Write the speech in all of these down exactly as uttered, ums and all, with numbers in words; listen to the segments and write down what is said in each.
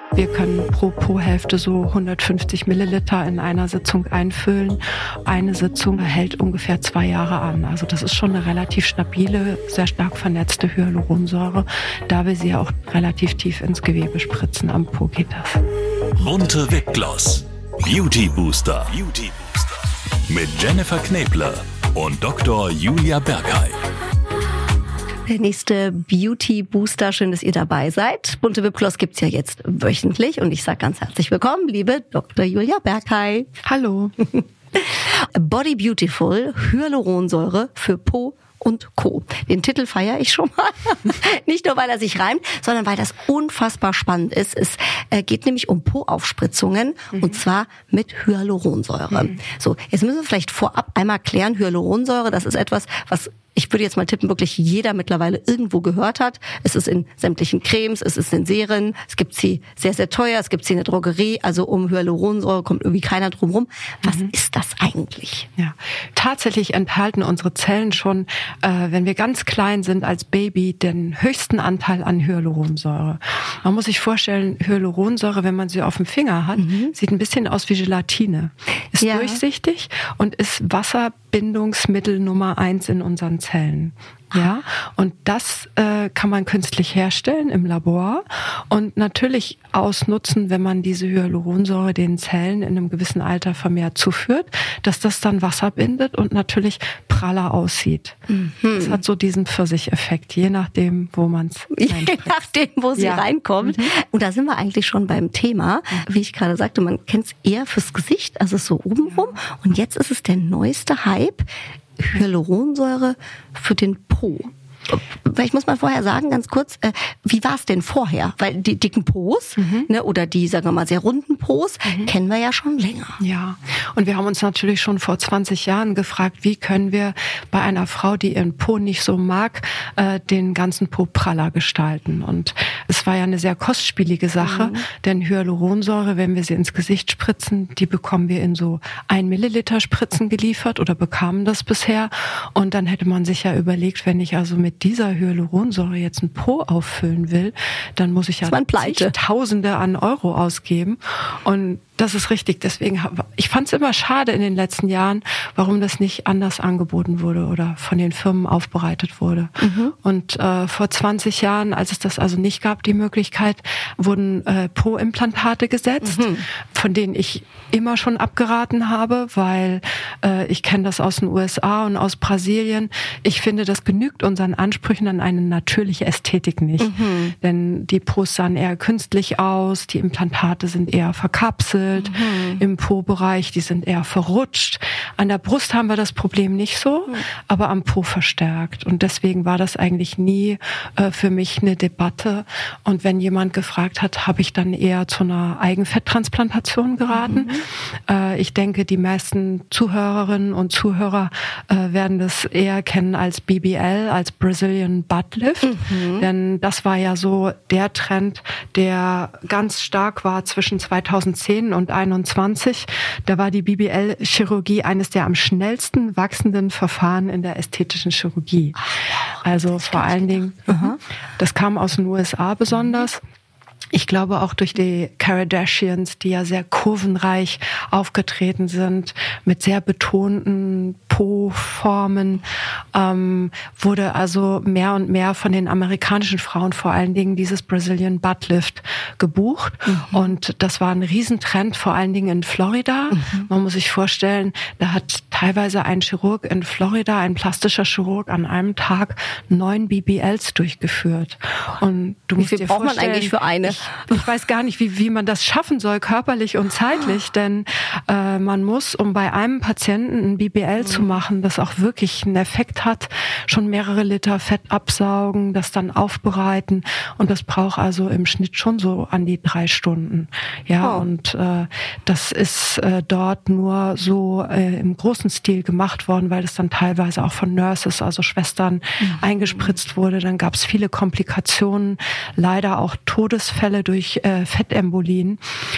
Wir können pro Po-Hälfte so hundertfünfzig Milliliter in einer Sitzung einfüllen. Eine Sitzung hält ungefähr zwei Jahre an. Also das ist schon eine relativ stabile, sehr stark vernetzte Hyaluronsäure, da wir sie ja auch relativ tief ins Gewebe spritzen. Am Po geht das. Bunte Wipgloss. Beauty Booster. Beauty Booster. Mit Jennifer Knebler und Doktor Julia Berghay. Der nächste Beauty Booster, schön, dass ihr dabei seid. Bunte Wipgloss gibt's ja jetzt wöchentlich und ich sage ganz herzlich willkommen, liebe Doktor Julia Berghay. Hallo. Body Beautiful, Hyaluronsäure für Po und Co. Den Titel feiere ich schon mal. Nicht nur, weil er sich reimt, sondern weil das unfassbar spannend ist. Es äh, geht nämlich um Po-Aufspritzungen mhm. und zwar mit Hyaluronsäure. Mhm. So, jetzt müssen wir vielleicht vorab einmal klären, Hyaluronsäure, das ist etwas, was ich würde jetzt mal tippen, wirklich jeder mittlerweile irgendwo gehört hat. Es ist in sämtlichen Cremes, es ist in Serien, es gibt sie sehr, sehr teuer, es gibt sie in der Drogerie, also um Hyaluronsäure kommt irgendwie keiner drum rum. Was mhm. ist das eigentlich? Ja, tatsächlich enthalten unsere Zellen schon, äh, wenn wir ganz klein sind als Baby, den höchsten Anteil an Hyaluronsäure. Man muss sich vorstellen, Hyaluronsäure, wenn man sie auf dem Finger hat, mhm. sieht ein bisschen aus wie Gelatine. Ist ja. durchsichtig und ist Wasserbindungsmittel Nummer eins in unseren Zellen. Ja, und das äh, kann man künstlich herstellen im Labor und natürlich ausnutzen, wenn man diese Hyaluronsäure den Zellen in einem gewissen Alter vermehrt zuführt, dass das dann Wasser bindet und natürlich praller aussieht. Mhm. Das hat so diesen Pfirsicheffekt, je nachdem, wo man es Je nachdem, wo sie ja. reinkommt. Mhm. Und da sind wir eigentlich schon beim Thema. Wie ich gerade sagte, man kennt es eher fürs Gesicht, also so obenrum. Ja. Und jetzt ist es der neueste Hype, Hyaluronsäure für den Po. Vielleicht muss man vorher sagen, ganz kurz, äh, wie war es denn vorher? Weil die dicken Po's, mhm. ne, oder die, sagen wir mal, sehr runden Po's, mhm. kennen wir ja schon länger. Ja, und wir haben uns natürlich schon vor zwanzig Jahren gefragt, wie können wir bei einer Frau, die ihren Po nicht so mag, äh, den ganzen Po praller gestalten. Und es war ja eine sehr kostspielige Sache, mhm. denn Hyaluronsäure, wenn wir sie ins Gesicht spritzen, die bekommen wir in so ein Milliliter Spritzen geliefert oder bekamen das bisher. Und dann hätte man sich ja überlegt, wenn ich also mit dieser Hyaluronsäure jetzt ein Po auffüllen will, dann muss ich ja Tausende an Euro ausgeben. Und das ist richtig. Deswegen, ich fand es immer schade in den letzten Jahren, warum das nicht anders angeboten wurde oder von den Firmen aufbereitet wurde. Mhm. Und äh, vor zwanzig Jahren, als es das also nicht gab, die Möglichkeit, wurden äh, Po-Implantate gesetzt, mhm. von denen ich immer schon abgeraten habe, weil äh, ich kenne das aus den U S A und aus Brasilien. Ich finde, das genügt unseren Ansprüchen an eine natürliche Ästhetik nicht. Mhm. Denn die Pos sahen eher künstlich aus, die Implantate sind eher verkapselt, Mhm. im Po-Bereich, die sind eher verrutscht. An der Brust haben wir das Problem nicht so, mhm. aber am Po verstärkt. Und deswegen war das eigentlich nie äh, für mich eine Debatte. Und wenn jemand gefragt hat, habe ich dann eher zu einer Eigenfetttransplantation geraten. Mhm. Äh, ich denke, die meisten Zuhörerinnen und Zuhörer äh, werden das eher kennen als B B L, als Brazilian Butt Lift. Mhm. Denn das war ja so der Trend, der ganz stark war zwischen zweitausendzehn und einundzwanzig. Da war die B B L-Chirurgie eines der am schnellsten wachsenden Verfahren in der ästhetischen Chirurgie. Also vor allen Dingen, mhm. das kam aus den U S A besonders. Ich glaube auch durch die Kardashians, die ja sehr kurvenreich aufgetreten sind, mit sehr betonten Po-Formen, ähm, wurde also mehr und mehr von den amerikanischen Frauen vor allen Dingen dieses Brazilian Butt Lift gebucht. Mhm. Und das war ein Riesentrend, vor allen Dingen in Florida. Mhm. Man muss sich vorstellen, da hat teilweise ein Chirurg in Florida, ein plastischer Chirurg, an einem Tag neun B B Ls durchgeführt. Und du Wie musst viel dir braucht man vorstellen, eigentlich für eine? Ich, ich weiß gar nicht, wie, wie man das schaffen soll, körperlich und zeitlich, denn äh, man muss, um bei einem Patienten ein B B L mhm. zu machen, das auch wirklich einen Effekt hat, schon mehrere Liter Fett absaugen, das dann aufbereiten und das braucht also im Schnitt schon so an die drei Stunden. Ja, oh. und äh, das ist äh, dort nur so äh, im großen Stil gemacht worden, weil das dann teilweise auch von Nurses, also Schwestern, mhm. eingespritzt wurde. Dann gab es viele Komplikationen, leider auch Todesfälle durch äh, Fettembolien.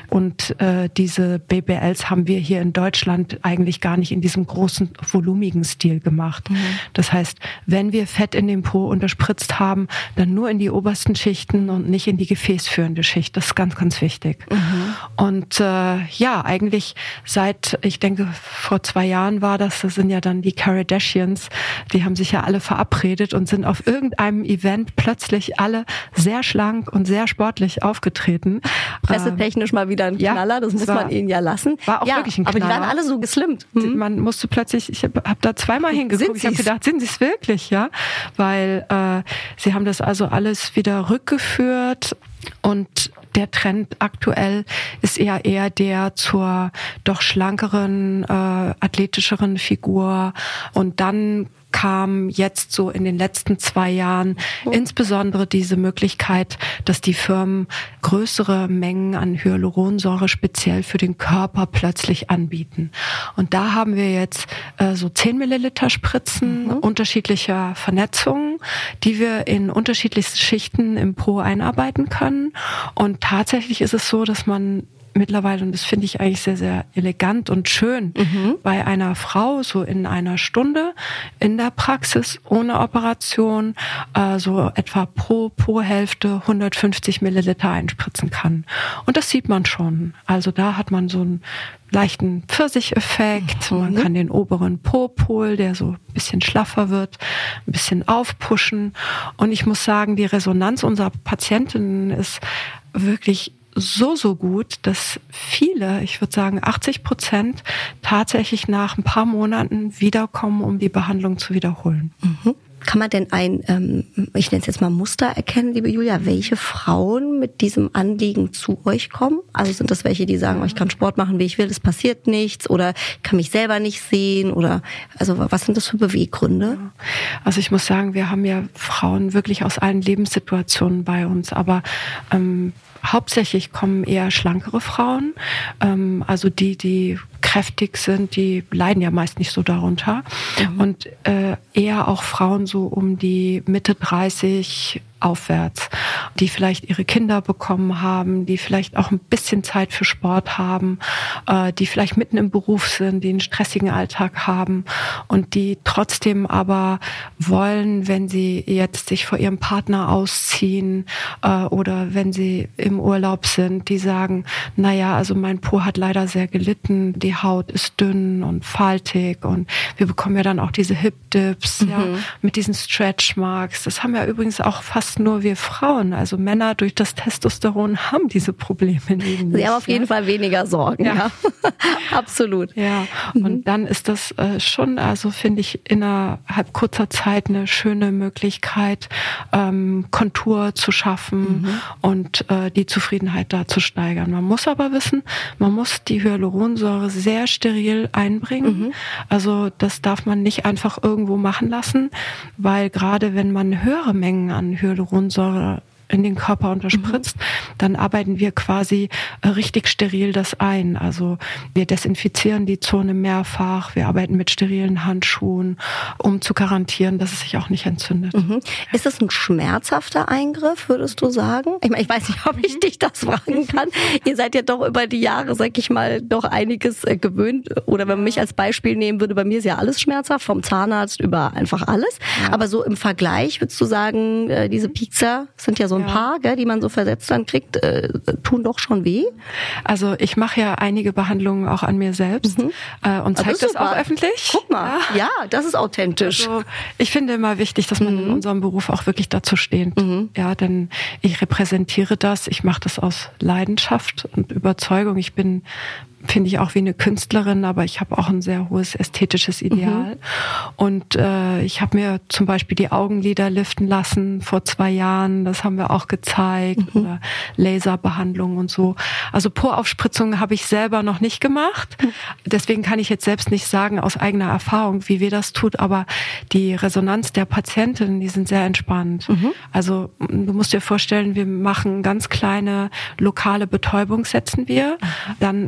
Und äh, diese B B Ls haben wir hier in Deutschland eigentlich gar nicht in diesem großen, volumigen Stil gemacht. Mhm. Das heißt, wenn wir Fett in den Po unterspritzt haben, dann nur in die obersten Schichten und nicht in die gefäßführende Schicht. Das ist ganz, ganz wichtig. Mhm. Und äh, ja, eigentlich seit, ich denke, vor zwei Jahren war das, das sind ja dann die Kardashians, die haben sich ja alle verabredet und sind auf irgendeinem Event plötzlich alle sehr schlank und sehr sportlich aufgetreten. Pressetechnisch mal wieder ein Knaller, ja, das muss war, man ihnen ja lassen. War auch ja, wirklich ein Knaller. Aber die waren alle so geslimmt. Mhm. Man musste plötzlich, ich habe hab da zweimal hingeguckt, ich habe gedacht, sind sie es wirklich, ja? Weil äh, sie haben das also alles wieder rückgeführt und der Trend aktuell ist eher eher der zur doch schlankeren, äh, athletischeren Figur. Und dann kam jetzt so in den letzten zwei Jahren oh. insbesondere diese Möglichkeit, dass die Firmen größere Mengen an Hyaluronsäure speziell für den Körper plötzlich anbieten. Und da haben wir jetzt äh, so zehn Milliliter Spritzen mhm. unterschiedlicher Vernetzungen, die wir in unterschiedlichsten Schichten im Po einarbeiten können. Und tatsächlich ist es so, dass man mittlerweile, und das finde ich eigentlich sehr, sehr elegant und schön, mhm. bei einer Frau so in einer Stunde in der Praxis ohne Operation äh, so etwa pro Po-Hälfte hundertfünfzig Milliliter einspritzen kann. Und das sieht man schon. Also da hat man so einen leichten Pfirsicheffekt. Mhm. Man kann den oberen Po-Pol, der so ein bisschen schlaffer wird, ein bisschen aufpushen. Und ich muss sagen, die Resonanz unserer Patientinnen ist wirklich so, so gut, dass viele, ich würde sagen achtzig Prozent, tatsächlich nach ein paar Monaten wiederkommen, um die Behandlung zu wiederholen. Mhm. Kann man denn ein, ähm, ich nenne es jetzt mal Muster erkennen, liebe Julia, welche Frauen mit diesem Anliegen zu euch kommen? Also sind das welche, die sagen, ich kann Sport machen, wie ich will, es passiert nichts, oder ich kann mich selber nicht sehen, oder also was sind das für Beweggründe? Also ich muss sagen, wir haben ja Frauen wirklich aus allen Lebenssituationen bei uns, aber ähm, hauptsächlich kommen eher schlankere Frauen, ähm, also die, die kräftig sind, die leiden ja meist nicht so darunter. Mhm. Und äh, eher auch Frauen so um die Mitte dreißig aufwärts, die vielleicht ihre Kinder bekommen haben, die vielleicht auch ein bisschen Zeit für Sport haben, äh, die vielleicht mitten im Beruf sind, die einen stressigen Alltag haben und die trotzdem aber wollen, wenn sie jetzt sich vor ihrem Partner ausziehen äh, oder wenn sie im Urlaub sind, die sagen, naja, also mein Po hat leider sehr gelitten, die Haut ist dünn und faltig und wir bekommen ja dann auch diese Hip-Dips, mhm. ja, mit diesen Stretch-Marks. Das haben ja übrigens auch fast nur wir Frauen, also Männer durch das Testosteron haben diese Probleme nicht. Sie haben auf jeden ja. Fall weniger Sorgen, ja. ja. Absolut. Ja, und mhm. dann ist das äh, schon, also finde ich, innerhalb kurzer Zeit eine schöne Möglichkeit, ähm, Kontur zu schaffen mhm. und äh, die Zufriedenheit da zu steigern. Man muss aber wissen, man muss die Hyaluronsäure sehr steril einbringen. Mhm. Also das darf man nicht einfach irgendwo machen lassen, weil gerade wenn man höhere Mengen an Hyaluronsäure in den Körper unterspritzt, mhm. dann arbeiten wir quasi äh, richtig steril das ein. Also wir desinfizieren die Zone mehrfach, wir arbeiten mit sterilen Handschuhen, um zu garantieren, dass es sich auch nicht entzündet. Mhm. Ist das ein schmerzhafter Eingriff, würdest du sagen? Ich meine, ich weiß nicht, ob ich dich das fragen kann. Ihr seid ja doch über die Jahre, sag ich mal, doch einiges äh, gewöhnt. Oder wenn man mich als Beispiel nehmen würde, bei mir ist ja alles schmerzhaft, vom Zahnarzt über einfach alles. Ja. Aber so im Vergleich, würdest du sagen, äh, diese Piekser sind ja so ein ja. paar, gell, die man so versetzt dann kriegt, äh, tun doch schon weh? Also ich mache ja einige Behandlungen auch an mir selbst mhm. äh, und zeige das, das auch öffentlich. Guck mal, ja, ja, das ist authentisch. Also ich finde immer wichtig, dass man mhm. in unserem Beruf auch wirklich dazu steht. Mhm. Ja, denn ich repräsentiere das, ich mache das aus Leidenschaft und Überzeugung. Ich bin finde ich auch wie eine Künstlerin, aber ich habe auch ein sehr hohes ästhetisches Ideal. Mhm. Und äh, ich habe mir zum Beispiel die Augenlider liften lassen vor zwei Jahren, das haben wir auch gezeigt, mhm. oder Laserbehandlung und so. Also Po-Aufspritzungen habe ich selber noch nicht gemacht. Mhm. Deswegen kann ich jetzt selbst nicht sagen aus eigener Erfahrung, wie weh das tut, aber die Resonanz der Patientinnen, die sind sehr entspannt. Mhm. Also du musst dir vorstellen, wir machen ganz kleine lokale Betäubung, setzen wir, mhm. dann einen kleinen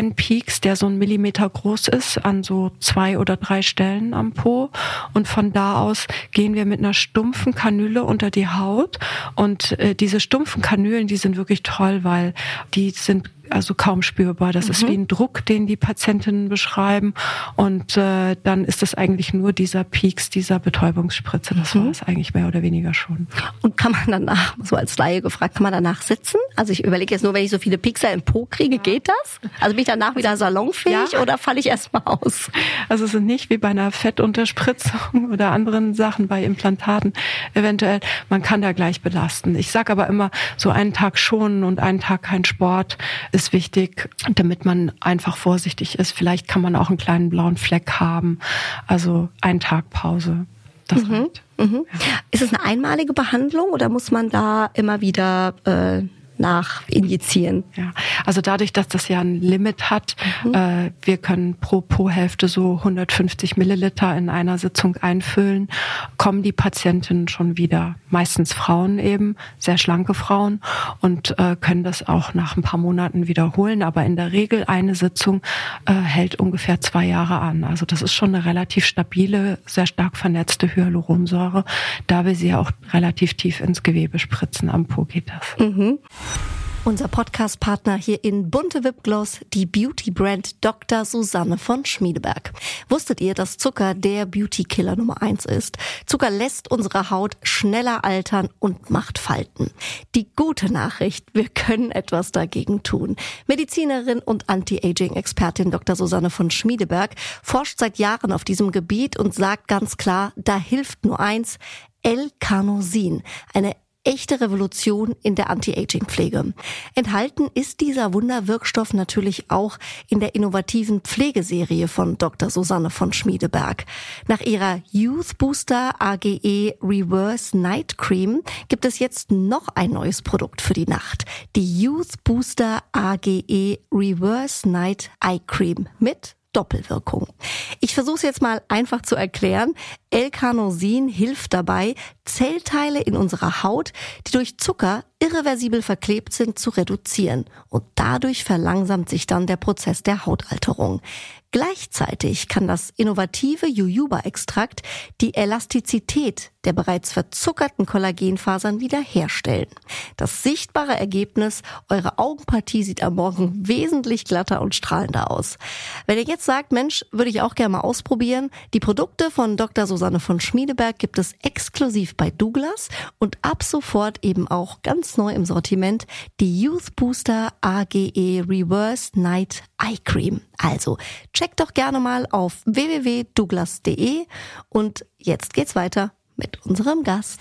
kleinen Peaks, der so ein Millimeter groß ist, an so zwei oder drei Stellen am Po. Und von da aus gehen wir mit einer stumpfen Kanüle unter die Haut. Und äh, diese stumpfen Kanülen, die sind wirklich toll, weil die sind also kaum spürbar. Das mhm. ist wie ein Druck, den die Patientinnen beschreiben. Und äh, dann ist es eigentlich nur dieser Peaks, dieser Betäubungsspritze. Das mhm. war es eigentlich mehr oder weniger schon. Und kann man danach, so als Laie gefragt, kann man danach sitzen? Also ich überlege jetzt nur, wenn ich so viele Piekser im Po kriege, ja. geht das? Also bin ich danach wieder salonfähig ja. oder falle ich erstmal aus? Also es ist nicht wie bei einer Fettunterspritzung oder anderen Sachen, bei Implantaten eventuell. Man kann da gleich belasten. Ich sage aber immer, so einen Tag schonen und einen Tag kein Sport ist wichtig, damit man einfach vorsichtig ist. Vielleicht kann man auch einen kleinen blauen Fleck haben. Also einen Tag Pause. Das mhm. reicht. Mhm. Ja. Ist es eine einmalige Behandlung oder muss man da immer wieder äh, nach injizieren? Ja, also dadurch, dass das ja ein Limit hat, mhm. äh, wir können pro Po-Hälfte so hundertfünfzig Milliliter in einer Sitzung einfüllen, kommen die Patientinnen schon wieder, meistens Frauen eben, sehr schlanke Frauen und äh, können das auch nach ein paar Monaten wiederholen, aber in der Regel eine Sitzung äh, hält ungefähr zwei Jahre an. Also das ist schon eine relativ stabile, sehr stark vernetzte Hyaluronsäure, da wir sie auch relativ tief ins Gewebe spritzen. Am Po geht das. Mhm. Unser Podcast-Partner hier in Bunte Wipgloss, die Beauty-Brand Doktor Susanne von Schmiedeberg. Wusstet ihr, dass Zucker der Beauty-Killer Nummer eins ist? Zucker lässt unsere Haut schneller altern und macht Falten. Die gute Nachricht, wir können etwas dagegen tun. Medizinerin und Anti-Aging-Expertin Doktor Susanne von Schmiedeberg forscht seit Jahren auf diesem Gebiet und sagt ganz klar, da hilft nur eins, L-Carnosin, eine echte Revolution in der Anti-Aging-Pflege. Enthalten ist dieser Wunderwirkstoff natürlich auch in der innovativen Pflegeserie von Doktor Susanne von Schmiedeberg. Nach ihrer Youth Booster A G E Reverse Night Cream gibt es jetzt noch ein neues Produkt für die Nacht. Die Youth Booster A G E Reverse Night Eye Cream mit Doppelwirkung. Ich versuche es jetzt mal einfach zu erklären. L-Carnosin hilft dabei, Zellteile in unserer Haut, die durch Zucker irreversibel verklebt sind, zu reduzieren. Und dadurch verlangsamt sich dann der Prozess der Hautalterung. Gleichzeitig kann das innovative Jojoba-Extrakt die Elastizität der bereits verzuckerten Kollagenfasern wiederherstellen. Das sichtbare Ergebnis, eure Augenpartie sieht am Morgen wesentlich glatter und strahlender aus. Wenn ihr jetzt sagt, Mensch, würde ich auch gerne mal ausprobieren, die Produkte von Doktor Susanne von Schmiedeberg gibt es exklusiv bei Douglas und ab sofort eben auch ganz neu im Sortiment die Youth Booster A G E Reverse Night Eye Cream. Also checkt doch gerne mal auf w w w punkt douglas punkt d e und jetzt geht's weiter mit unserem Gast.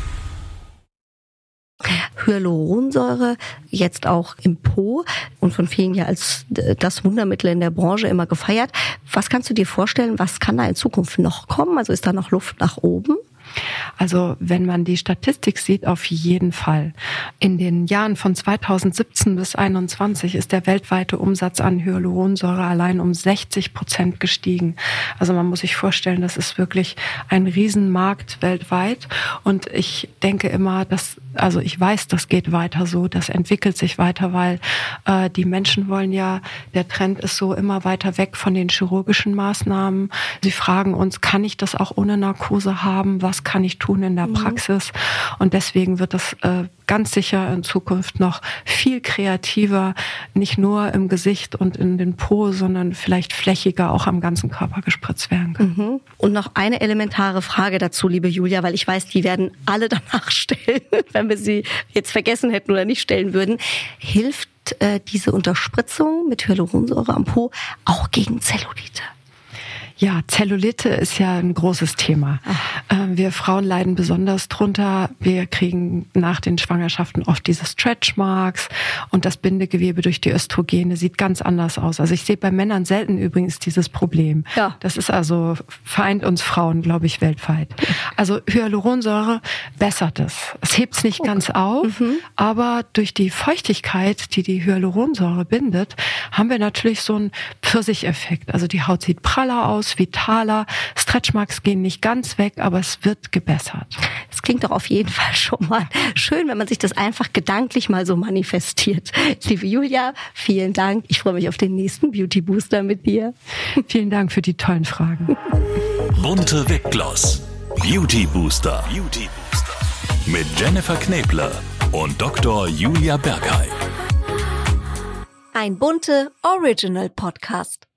Hyaluronsäure, jetzt auch im Po und von vielen ja als das Wundermittel in der Branche immer gefeiert. Was kannst du dir vorstellen, was kann da in Zukunft noch kommen? Also ist da noch Luft nach oben? Also wenn man die Statistik sieht, auf jeden Fall. In den Jahren von zweitausendsiebzehn bis einundzwanzig ist der weltweite Umsatz an Hyaluronsäure allein um sechzig Prozent gestiegen. Also man muss sich vorstellen, das ist wirklich ein Riesenmarkt weltweit. Und ich denke immer, dass, also ich weiß, das geht weiter so, das entwickelt sich weiter, weil äh, die Menschen wollen ja, der Trend ist so immer weiter weg von den chirurgischen Maßnahmen. Sie fragen uns, kann ich das auch ohne Narkose haben? Was kann ich tun in der Praxis? Und deswegen wird das äh, ganz sicher in Zukunft noch viel kreativer, nicht nur im Gesicht und in den Po, sondern vielleicht flächiger auch am ganzen Körper gespritzt werden kann. Mhm. Und noch eine elementare Frage dazu, liebe Julia, weil ich weiß, die werden alle danach stellen, wenn wir sie jetzt vergessen hätten oder nicht stellen würden. Hilft äh, diese Unterspritzung mit Hyaluronsäure am Po auch gegen Zellulite? Ja, Zellulite ist ja ein großes Thema. Ähm, wir Frauen leiden besonders drunter. Wir kriegen nach den Schwangerschaften oft diese Stretch Marks und das Bindegewebe durch die Östrogene sieht ganz anders aus. Also ich sehe bei Männern selten übrigens dieses Problem. Ja. Das ist also, vereint uns Frauen, glaube ich, weltweit. Also Hyaluronsäure bessert es. Es hebt es nicht okay. ganz auf, mhm. aber durch die Feuchtigkeit, die die Hyaluronsäure bindet, haben wir natürlich so einen Pfirsicheffekt. Also die Haut sieht praller aus, vitaler, Stretchmarks gehen nicht ganz weg, aber es wird gebessert. Es klingt doch auf jeden Fall schon mal schön, wenn man sich das einfach gedanklich mal so manifestiert. Liebe Julia, vielen Dank. Ich freue mich auf den nächsten Beauty Booster mit dir. Vielen Dank für die tollen Fragen. Bunte Wipgloss. Beauty Booster. Beauty Booster. Mit Jennifer Knebler und Doktor Julia Bergheim. Ein Bunte Original Podcast.